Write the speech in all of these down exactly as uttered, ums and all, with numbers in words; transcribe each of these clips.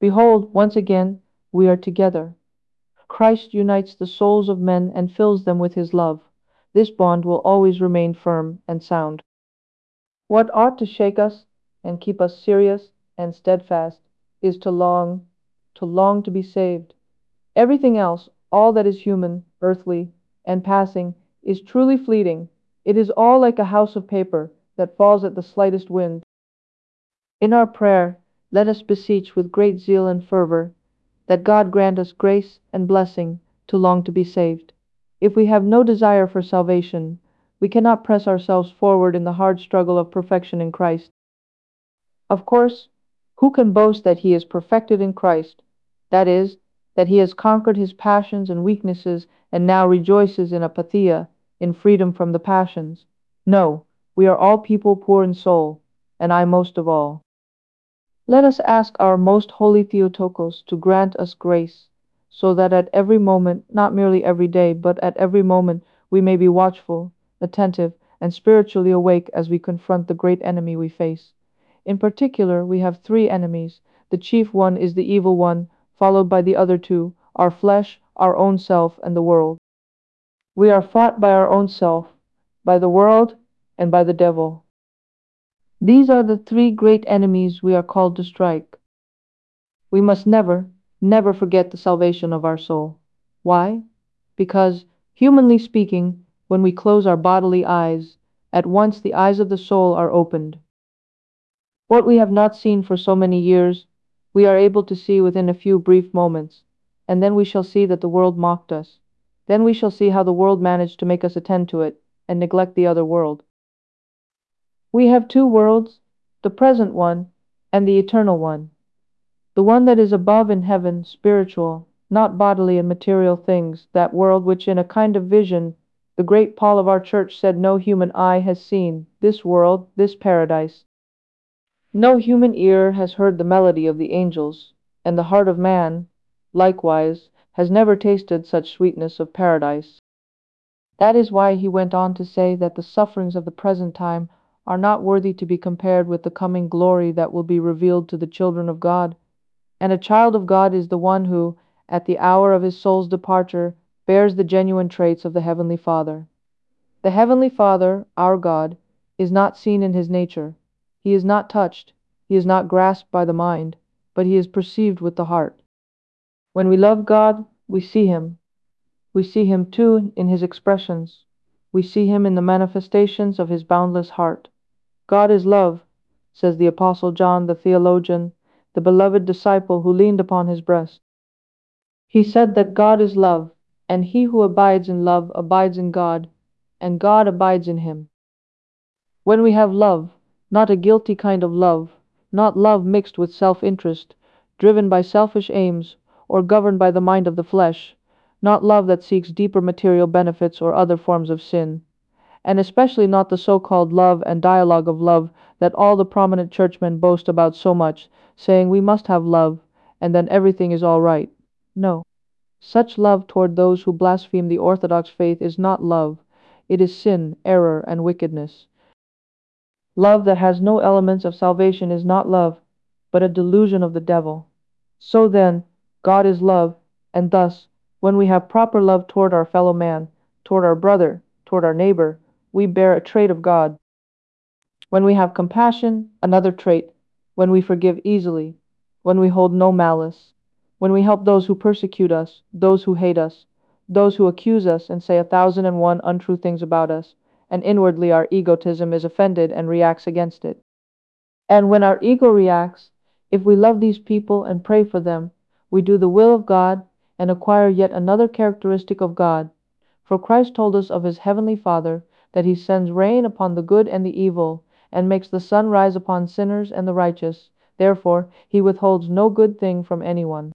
Behold, once again we are together. Christ unites the souls of men and fills them with his love. This bond will always remain firm and sound. What ought to shake us and keep us serious and steadfast is to long, to long to be saved. Everything else, all that is human, earthly, and passing, is truly fleeting. It is all like a house of paper that falls at the slightest wind. In our prayer, let us beseech with great zeal and fervor that God grant us grace and blessing to long to be saved. If we have no desire for salvation, we cannot press ourselves forward in the hard struggle of perfection in Christ. Of course, who can boast that he is perfected in Christ? That is, that he has conquered his passions and weaknesses and now rejoices in apatheia, in freedom from the passions. No, we are all people poor in soul, and I most of all. Let us ask our most holy Theotokos to grant us grace, so that at every moment, not merely every day, but at every moment, we may be watchful, attentive, and spiritually awake as we confront the great enemy we face. In particular, we have three enemies. The chief one is the evil one, followed by the other two, our flesh, our own self, and the world. We are fought by our own self, by the world, and by the devil. These are the three great enemies we are called to strike. We must never, never forget the salvation of our soul. Why? Because, humanly speaking, when we close our bodily eyes, at once the eyes of the soul are opened. What we have not seen for so many years, we are able to see within a few brief moments, and then we shall see that the world mocked us. Then we shall see how the world managed to make us attend to it, and neglect the other world. We have two worlds, the present one, and the eternal one. The one that is above in heaven, spiritual, not bodily and material things, that world which in a kind of vision the great Paul of our church said no human eye has seen, this world, this paradise. No human ear has heard the melody of the angels, and the heart of man, likewise, has never tasted such sweetness of paradise. That is why he went on to say that the sufferings of the present time are not worthy to be compared with the coming glory that will be revealed to the children of God. And a child of God is the one who, at the hour of his soul's departure, bears the genuine traits of the Heavenly Father. The Heavenly Father, our God, is not seen in his nature. He is not touched, he is not grasped by the mind, but he is perceived with the heart. When we love God, we see him. We see him too in his expressions. We see him in the manifestations of his boundless heart. God is love, says the Apostle John the theologian, the beloved disciple who leaned upon his breast. He said that God is love, and he who abides in love abides in God, and God abides in him. When we have love, not a guilty kind of love, not love mixed with self-interest, driven by selfish aims, or governed by the mind of the flesh, not love that seeks deeper material benefits or other forms of sin, and especially not the so-called love and dialogue of love that all the prominent churchmen boast about so much, saying we must have love, and then everything is all right. No. Such love toward those who blaspheme the orthodox faith is not love. It is sin, error, and wickedness. Love that has no elements of salvation is not love, but a delusion of the devil. So then, God is love, and thus, when we have proper love toward our fellow man, toward our brother, toward our neighbor, we bear a trait of God. When we have compassion, another trait. When we forgive easily, when we hold no malice, when we help those who persecute us, those who hate us, those who accuse us and say a thousand and one untrue things about us, and inwardly our egotism is offended and reacts against it. And when our ego reacts, if we love these people and pray for them, we do the will of God and acquire yet another characteristic of God. For Christ told us of his heavenly Father that he sends rain upon the good and the evil, and makes the sun rise upon sinners and the righteous. Therefore, he withholds no good thing from anyone.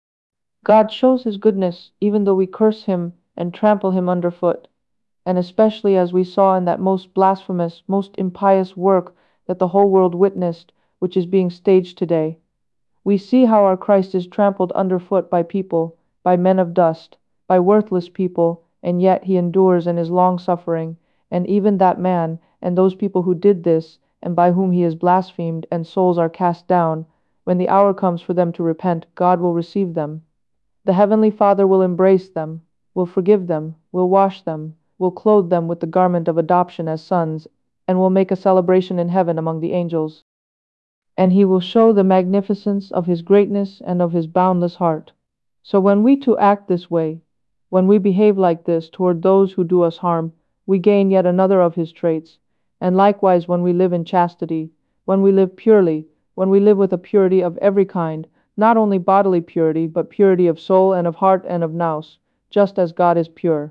God shows his goodness even though we curse him and trample him underfoot, and especially as we saw in that most blasphemous, most impious work that the whole world witnessed, which is being staged today. We see how our Christ is trampled underfoot by people, by men of dust, by worthless people, and yet he endures and is long-suffering, and even that man, and those people who did this, and by whom he is blasphemed, and souls are cast down, When the hour comes for them to repent, God will receive them. The Heavenly Father will embrace them, will forgive them, will wash them, will clothe them with the garment of adoption as sons, and will make a celebration in heaven among the angels. And He will show the magnificence of His greatness and of His boundless heart. So when we too act this way, when we behave like this toward those who do us harm, we gain yet another of His traits. And likewise when we live in chastity, when we live purely, when we live with a purity of every kind, not only bodily purity, but purity of soul and of heart and of nous, just as God is pure.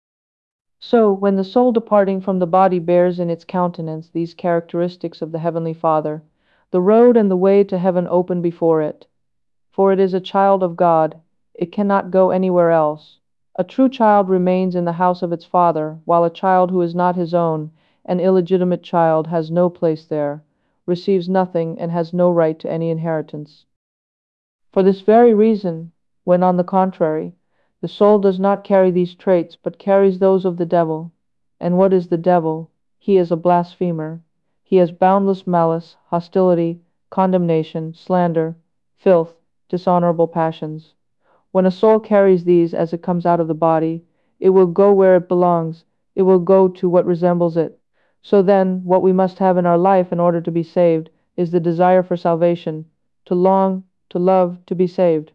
So, when the soul departing from the body bears in its countenance these characteristics of the Heavenly Father, the road and the way to heaven open before it. For it is a child of God, it cannot go anywhere else. A true child remains in the house of its father, while a child who is not his own, an illegitimate child, has no place there, receives nothing, and has no right to any inheritance. For this very reason, when on the contrary, the soul does not carry these traits, but carries those of the devil. And what is the devil? He is a blasphemer. He has boundless malice, hostility, condemnation, slander, filth, dishonorable passions. When a soul carries these as it comes out of the body, it will go where it belongs, it will go to what resembles it. So then, what we must have in our life in order to be saved is the desire for salvation, to long, to love, to be saved.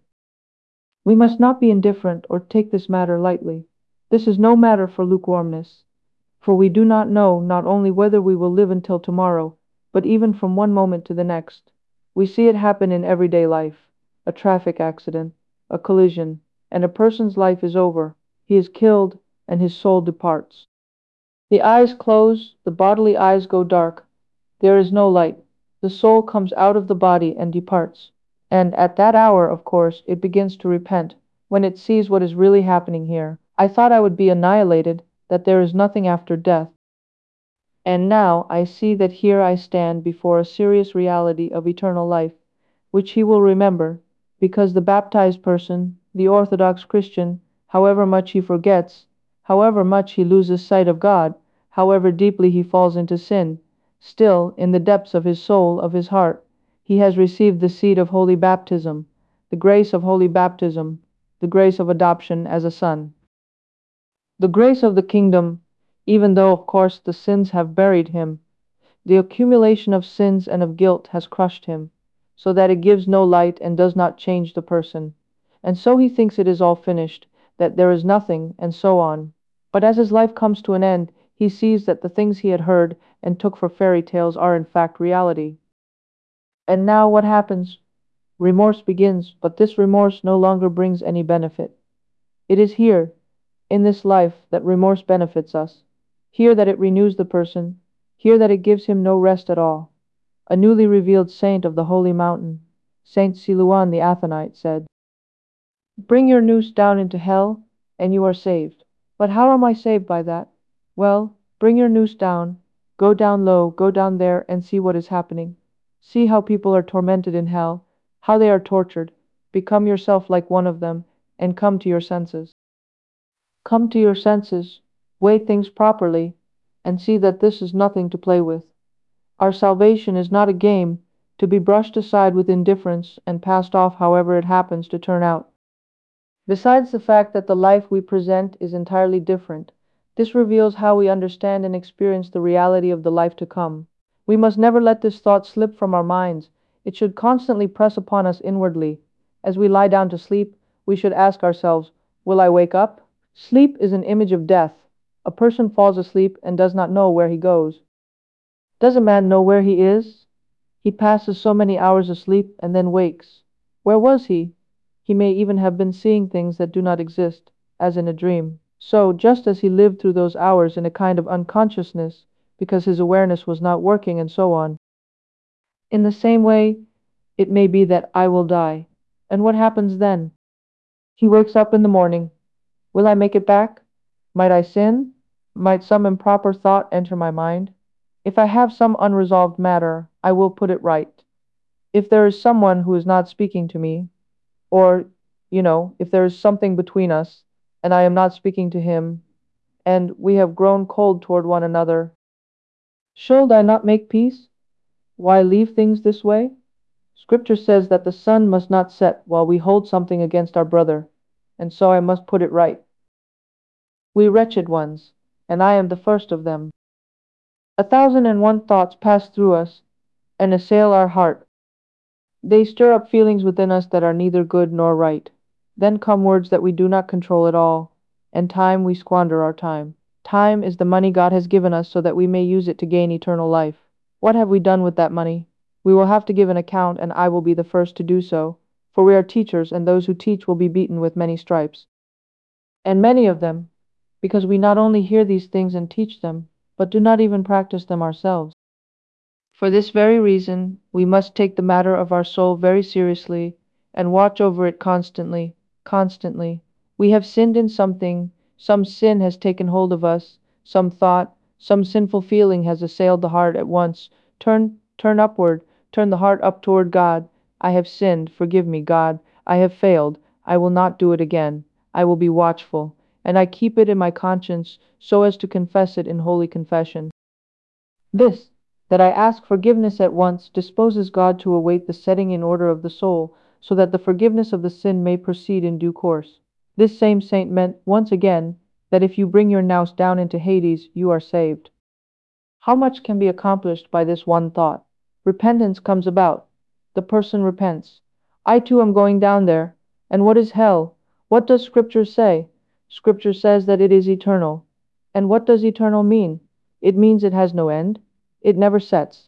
We must not be indifferent or take this matter lightly. This is no matter for lukewarmness, for we do not know not only whether we will live until tomorrow, but even from one moment to the next. We see it happen in everyday life, a traffic accident, a collision, and a person's life is over. He is killed, and his soul departs. The eyes close, the bodily eyes go dark. There is no light. The soul comes out of the body and departs. And at that hour, of course, it begins to repent, when it sees what is really happening here. I thought I would be annihilated, that there is nothing after death. And now I see that here I stand before a serious reality of eternal life, which he will remember, because the baptized person, the Orthodox Christian, however much he forgets, however much he loses sight of God, however deeply he falls into sin, still, in the depths of his soul, of his heart, he has received the seed of holy baptism, the grace of holy baptism, the grace of adoption as a son. The grace of the kingdom, even though of course the sins have buried him, the accumulation of sins and of guilt has crushed him, so that it gives no light and does not change the person. And so he thinks it is all finished, that there is nothing, and so on. But as his life comes to an end, he sees that the things he had heard and took for fairy tales are in fact reality. And now what happens? Remorse begins, but this remorse no longer brings any benefit. It is here, in this life, that remorse benefits us. Here that it renews the person, here that it gives him no rest at all. A newly revealed saint of the holy mountain, Saint Silouan the Athonite, said, "Bring your noose down into hell, and you are saved." But how am I saved by that? Well, bring your noose down, go down low, go down there and see what is happening. See how people are tormented in hell, how they are tortured. Become yourself like one of them, and come to your senses. Come to your senses, weigh things properly, and see that this is nothing to play with. Our salvation is not a game, to be brushed aside with indifference and passed off however it happens to turn out. Besides the fact that the life we present is entirely different, this reveals how we understand and experience the reality of the life to come. We must never let this thought slip from our minds. It should constantly press upon us inwardly. As we lie down to sleep, we should ask ourselves, "Will I wake up?" Sleep is an image of death. A person falls asleep and does not know where he goes. Does a man know where he is? He passes so many hours asleep and then wakes. Where was he? He may even have been seeing things that do not exist, as in a dream. So, just as he lived through those hours in a kind of unconsciousness, because his awareness was not working and so on, in the same way, it may be that I will die. And what happens then? He wakes up in the morning. Will I make it back? Might I sin? Might some improper thought enter my mind? If I have some unresolved matter, I will put it right. If there is someone who is not speaking to me, or, you know, if there is something between us, and I am not speaking to him, and we have grown cold toward one another, should I not make peace? Why leave things this way? Scripture says that the sun must not set while we hold something against our brother, and so I must put it right. We wretched ones, and I am the first of them. A thousand and one thoughts pass through us and assail our heart. They stir up feelings within us that are neither good nor right. Then come words that we do not control at all, and time we squander our time. Time is the money God has given us so that we may use it to gain eternal life. What have we done with that money? We will have to give an account, and I will be the first to do so, for we are teachers, and those who teach will be beaten with many stripes. And many of them, because we not only hear these things and teach them, but do not even practice them ourselves. For this very reason, we must take the matter of our soul very seriously and watch over it constantly, constantly. We have sinned in something, some sin has taken hold of us, some thought, some sinful feeling has assailed the heart at once. Turn, turn upward, turn the heart up toward God. I have sinned, forgive me, God. I have failed, I will not do it again. I will be watchful, and I keep it in my conscience so as to confess it in holy confession. This, that I ask forgiveness at once, disposes God to await the setting in order of the soul, so that the forgiveness of the sin may proceed in due course. This same saint meant, once again, that if you bring your nous down into Hades, you are saved. How much can be accomplished by this one thought? Repentance comes about. The person repents. I too am going down there. And what is hell? What does Scripture say? Scripture says that it is eternal. And what does eternal mean? It means it has no end. It never sets.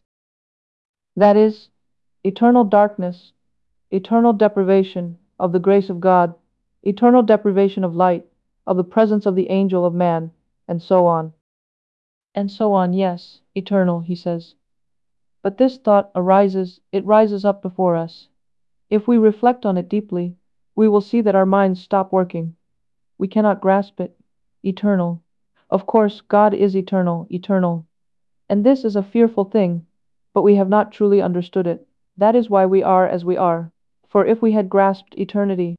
That is, eternal darkness, eternal deprivation of the grace of God, eternal deprivation of light, of the presence of the angel of man, and so on. And so on, yes, eternal, he says. But this thought arises, it rises up before us. If we reflect on it deeply, we will see that our minds stop working. We cannot grasp it. Eternal. Of course, God is eternal, eternal. And this is a fearful thing, but we have not truly understood it. That is why we are as we are. For if we had grasped eternity,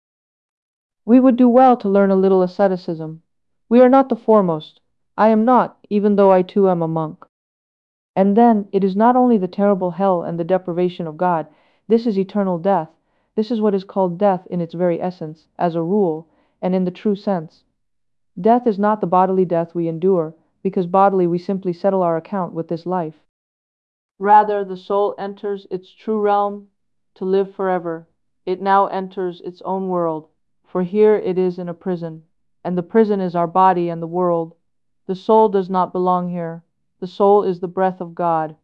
we would do well to learn a little asceticism. We are not the foremost. I am not, even though I too am a monk. And then, it is not only the terrible hell and the deprivation of God, this is eternal death. This is what is called death in its very essence, as a rule, and in the true sense. Death is not the bodily death we endure, because bodily we simply settle our account with this life. Rather, the soul enters its true realm to live forever. It now enters its own world, for here it is in a prison, and the prison is our body and the world. The soul does not belong here. The soul is the breath of God.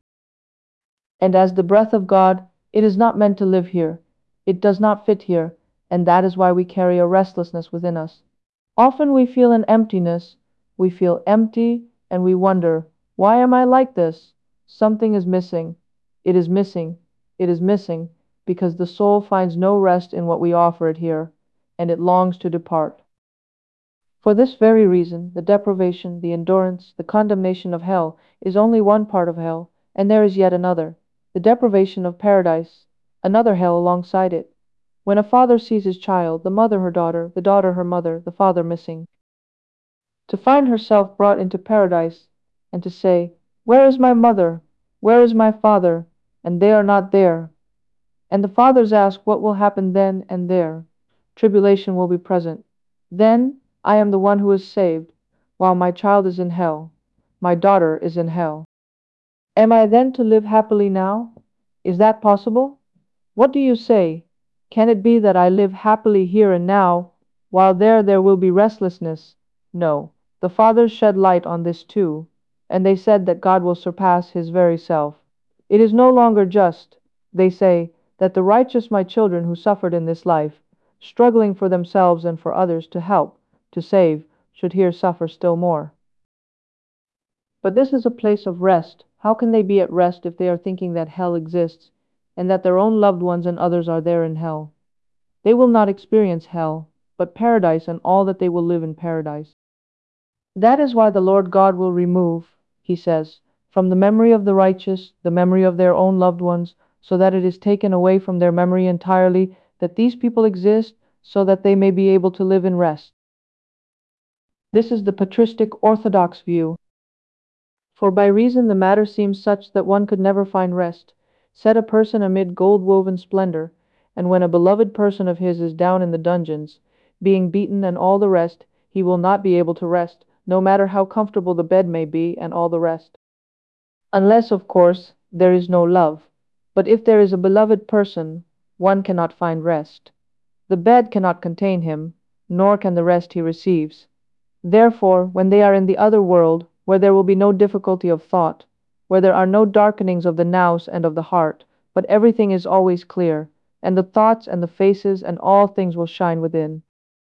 And as the breath of God, it is not meant to live here. It does not fit here, and that is why we carry a restlessness within us. Often we feel an emptiness, we feel empty, and we wonder, why am I like this? Something is missing. It is missing. It is missing, because the soul finds no rest in what we offer it here, and it longs to depart. For this very reason, the deprivation, the endurance, the condemnation of hell is only one part of hell, and there is yet another, the deprivation of paradise, another hell alongside it. When a father sees his child, the mother her daughter, the daughter her mother, the father missing, to find herself brought into paradise, and to say, where is my mother? Where is my father? And they are not there. And the fathers ask what will happen then and there. Tribulation will be present. Then I am the one who is saved, while my child is in hell. My daughter is in hell. Am I then to live happily now? Is that possible? What do you say? Can it be that I live happily here and now, while there there will be restlessness? No. The fathers shed light on this too, and they said that God will surpass his very self. It is no longer just, they say, that the righteous, my children who suffered in this life, struggling for themselves and for others to help, to save, should here suffer still more. But this is a place of rest. How can they be at rest if they are thinking that hell exists, and that their own loved ones and others are there in hell? They will not experience hell, but paradise and all that they will live in paradise. That is why the Lord God will remove, he says, from the memory of the righteous the memory of their own loved ones, so that it is taken away from their memory entirely, that these people exist, so that they may be able to live in rest. This is the patristic orthodox view. For by reason the matter seems such that one could never find rest, Set a person amid gold-woven splendor, and when a beloved person of his is down in the dungeons, being beaten and all the rest, he will not be able to rest, no matter how comfortable the bed may be and all the rest. Unless, of course, there is no love. But if there is a beloved person, one cannot find rest. The bed cannot contain him, nor can the rest he receives. Therefore, when they are in the other world, where there will be no difficulty of thought, where there are no darkenings of the nous and of the heart, but everything is always clear, and the thoughts and the faces and all things will shine within,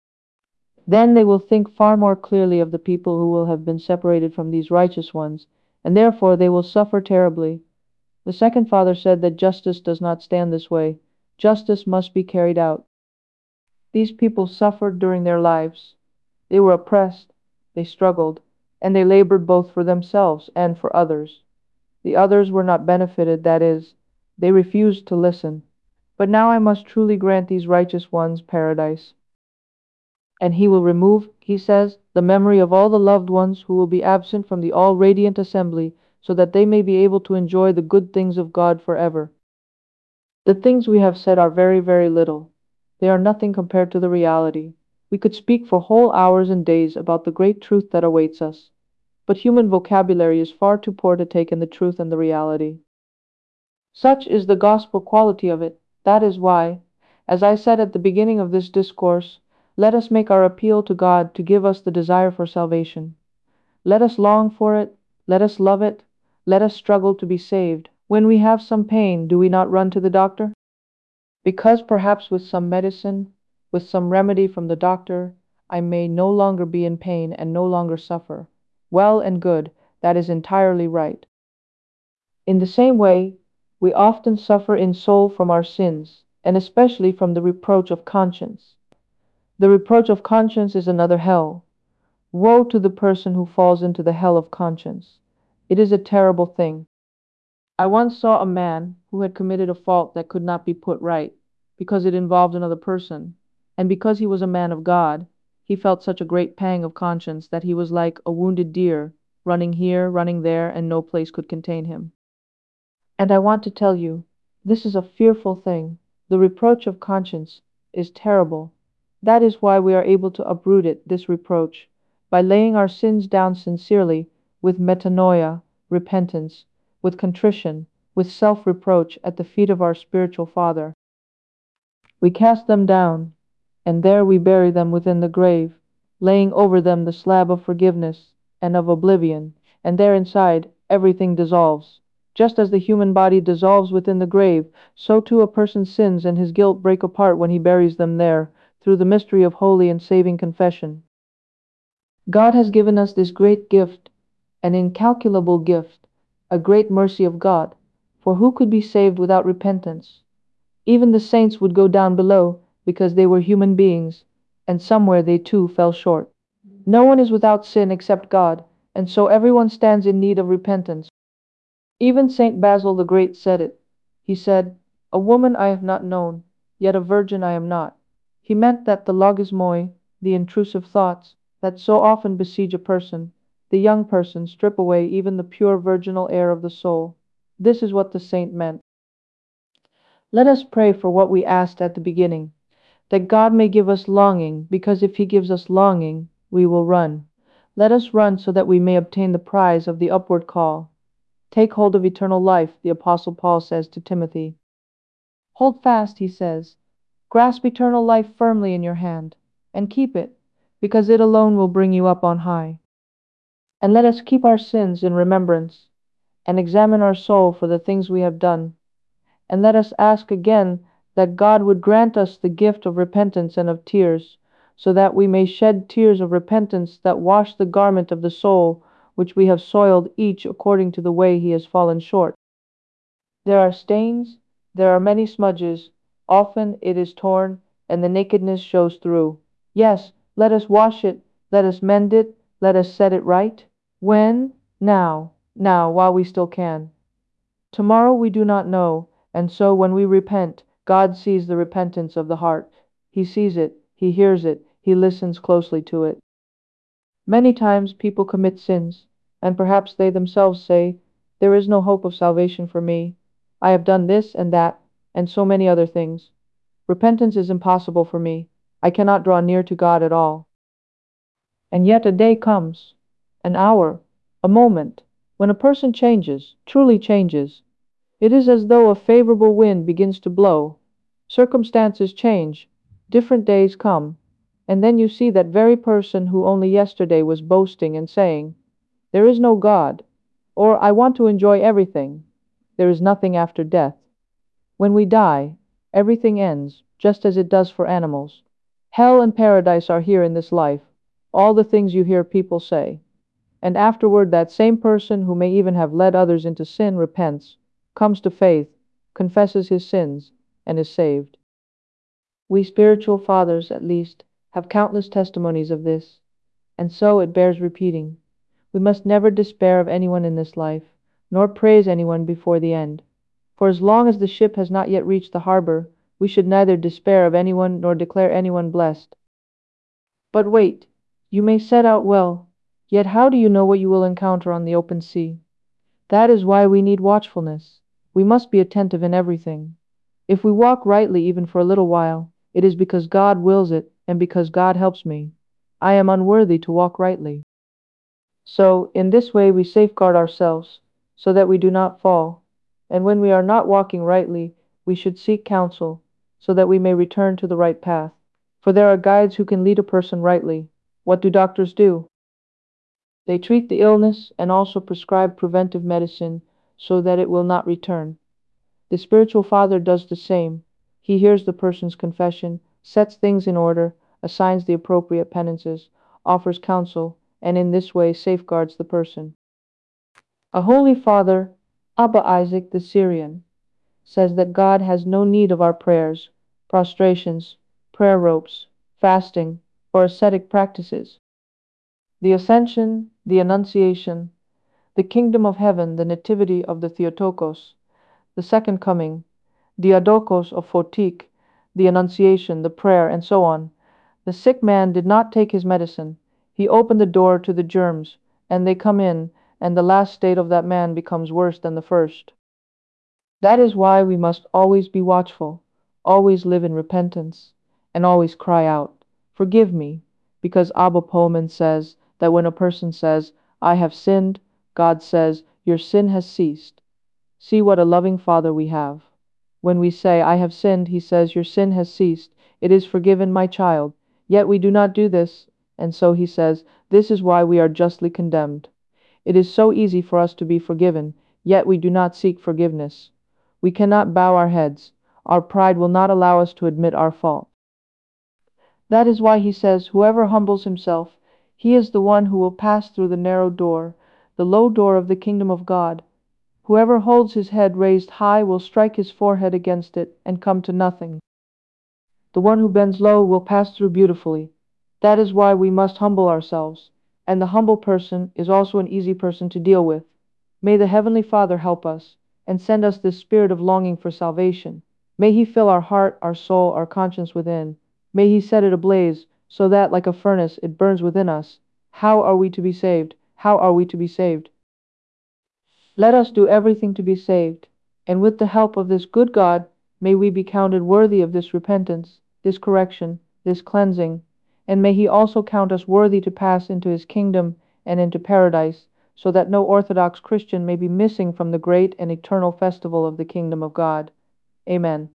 then they will think far more clearly of the people who will have been separated from these righteous ones, and therefore they will suffer terribly. The second father said that justice does not stand this way. Justice must be carried out. These people suffered during their lives. They were oppressed, they struggled, and they labored both for themselves and for others. The others were not benefited, that is, they refused to listen. But now I must truly grant these righteous ones paradise. And he will remove, he says, the memory of all the loved ones who will be absent from the all-radiant assembly, so that they may be able to enjoy the good things of God forever. The things we have said are very, very little. They are nothing compared to the reality. We could speak for whole hours and days about the great truth that awaits us, but human vocabulary is far too poor to take in the truth and the reality. Such is the gospel quality of it. That is why, as I said at the beginning of this discourse, let us make our appeal to God to give us the desire for salvation. Let us long for it, let us love it, let us struggle to be saved. When we have some pain, do we not run to the doctor? Because perhaps with some medicine, with some remedy from the doctor, I may no longer be in pain and no longer suffer. Well and good, that is entirely right. In the same way, we often suffer in soul from our sins, and especially from the reproach of conscience. The reproach of conscience is another hell. Woe to the person who falls into the hell of conscience. It is a terrible thing. I once saw a man who had committed a fault that could not be put right, because it involved another person, and because he was a man of God, he felt such a great pang of conscience that he was like a wounded deer, running here, running there, and no place could contain him. And I want to tell you, this is a fearful thing. The reproach of conscience is terrible. That is why we are able to uproot it, this reproach, by laying our sins down sincerely, with metanoia, repentance, with contrition, with self-reproach at the feet of our spiritual Father. We cast them down, and there we bury them within the grave, laying over them the slab of forgiveness and of oblivion, and there inside everything dissolves. Just as the human body dissolves within the grave, so too a person's sins and his guilt break apart when he buries them there, through the mystery of holy and saving confession. God has given us this great gift, an incalculable gift, a great mercy of God, for who could be saved without repentance? Even the saints would go down below, because they were human beings, and somewhere they too fell short. No one is without sin except God, and so everyone stands in need of repentance. Even Saint Basil the Great said it. He said, "A woman I have not known, yet a virgin I am not." He meant that the logismoi, the intrusive thoughts, that so often besiege a person, the young person, strip away even the pure virginal air of the soul. This is what the saint meant. Let us pray for what we asked at the beginning, that God may give us longing, because if He gives us longing, we will run. Let us run so that we may obtain the prize of the upward call. Take hold of eternal life, the Apostle Paul says to Timothy. Hold fast, he says. Grasp eternal life firmly in your hand, and keep it, because it alone will bring you up on high. And let us keep our sins in remembrance, and examine our soul for the things we have done. And let us ask again that God would grant us the gift of repentance and of tears, so that we may shed tears of repentance that wash the garment of the soul, which we have soiled each according to the way he has fallen short. There are stains, there are many smudges, often it is torn, and the nakedness shows through. Yes, let us wash it, let us mend it, let us set it right. When? Now, now, while we still can. Tomorrow we do not know, and so when we repent, God sees the repentance of the heart. He sees it, He hears it, He listens closely to it. Many times people commit sins, and perhaps they themselves say, "There is no hope of salvation for me." I have done this and that, and so many other things. Repentance is impossible for me. I cannot draw near to God at all. And yet a day comes, an hour, a moment, when a person changes, truly changes. It is as though a favorable wind begins to blow. Circumstances change, different days come, and then you see that very person who only yesterday was boasting and saying, "There is no God," or "I want to enjoy everything. There is nothing after death." When we die, everything ends, just as it does for animals. Hell and paradise are here in this life, all the things you hear people say. And afterward, that same person who may even have led others into sin repents, comes to faith, confesses his sins, and is saved. We spiritual fathers, at least, have countless testimonies of this, and so it bears repeating. We must never despair of anyone in this life, nor praise anyone before the end. For as long as the ship has not yet reached the harbor, we should neither despair of anyone nor declare anyone blessed. But wait, you may set out well, yet how do you know what you will encounter on the open sea? That is why we need watchfulness. We must be attentive in everything. If we walk rightly even for a little while, it is because God wills it and because God helps me. I am unworthy to walk rightly. So, in this way we safeguard ourselves, so that we do not fall. And when we are not walking rightly, we should seek counsel, so that we may return to the right path. For there are guides who can lead a person rightly. What do doctors do? They treat the illness and also prescribe preventive medicine so that it will not return. The spiritual father does the same. He hears the person's confession, sets things in order, assigns the appropriate penances, offers counsel, and in this way safeguards the person. A holy father, Abba Isaac the Syrian, says that God has no need of our prayers, prostrations, prayer ropes, fasting, or ascetic practices. The Ascension, the Annunciation, the Kingdom of Heaven, the Nativity of the Theotokos, the Second Coming, the Adokos of Photik, the Annunciation, the prayer, and so on. The sick man did not take his medicine. He opened the door to the germs, and they come in, and the last state of that man becomes worse than the first. That is why we must always be watchful, always live in repentance, and always cry out, "Forgive me," because Abba Pullman says that when a person says, "I have sinned," God says, "Your sin has ceased." See what a loving Father we have. When we say, "I have sinned," he says, "Your sin has ceased. It is forgiven, my child." Yet we do not do this, and so he says, "This is why we are justly condemned." It is so easy for us to be forgiven, yet we do not seek forgiveness. We cannot bow our heads. Our pride will not allow us to admit our fault. That is why he says, "Whoever humbles himself, he is the one who will pass through the narrow door, the low door of the kingdom of God. Whoever holds his head raised high will strike his forehead against it and come to nothing. The one who bends low will pass through beautifully." That is why we must humble ourselves, and the humble person is also an easy person to deal with. May the Heavenly Father help us, and send us this spirit of longing for salvation. May He fill our heart, our soul, our conscience within. May He set it ablaze, so that, like a furnace, it burns within us. How are we to be saved? How are we to be saved? Let us do everything to be saved, and with the help of this good God, may we be counted worthy of this repentance, this correction, this cleansing, and may He also count us worthy to pass into His kingdom and into paradise, so that no Orthodox Christian may be missing from the great and eternal festival of the kingdom of God. Amen.